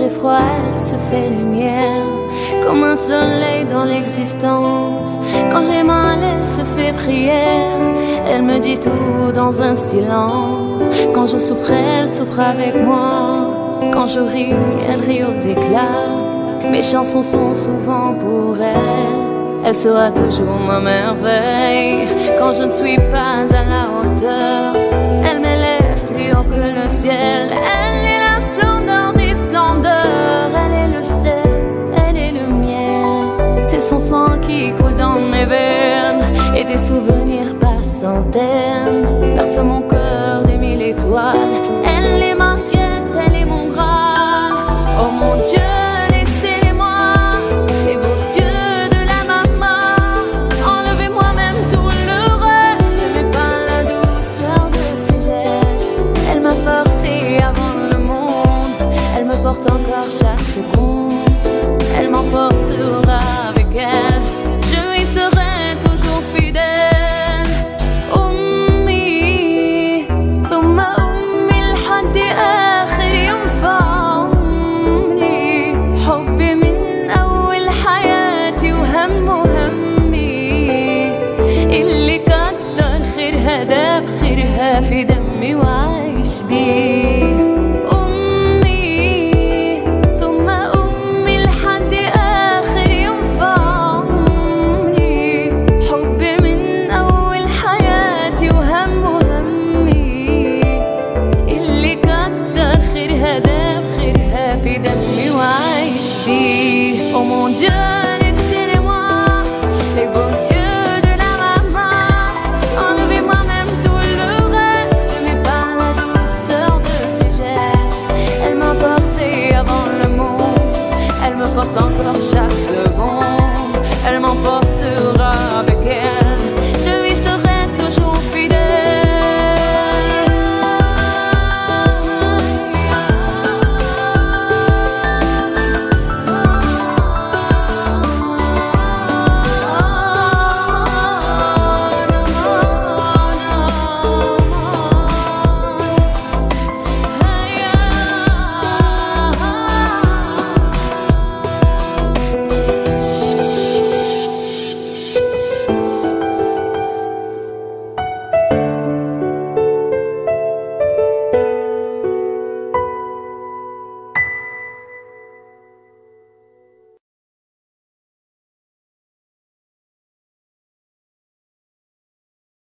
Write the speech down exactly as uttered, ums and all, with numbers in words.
j'ai froid, elle se fait lumière, comme un soleil dans l'existence. Quand j'ai mal, elle se fait prière, elle me dit tout dans un silence. Quand je souffre, elle souffre avec moi. Quand je ris, elle rit aux éclats. Mes chansons sont souvent pour elle. Elle sera toujours ma merveille. Quand je ne suis pas à la hauteur, elle m'élève plus haut que le ciel. Elle est la splendeur des splendeurs. Elle est le sel, elle est le miel. C'est son sang qui coule dans mes veines, et des souvenirs par centaines percent mon cœur des mille étoiles. Elle est ma quête, elle est mon Graal. Oh mon Dieu, laissez-moi les beaux yeux de la maman. Enlevez-moi même tout le reste, mais pas la douceur de ses gestes. Elle m'a porté avant le monde, elle me porte encore chaque seconde. Elle m'emportera avec elle, je lui serai toujours fidèle. أمي ثم أمي لحد آخر يوم في عمري. حبي من أول حياتي وهم همي، اللي كتر خيرها داب خيرها في دمي وعايش بيه.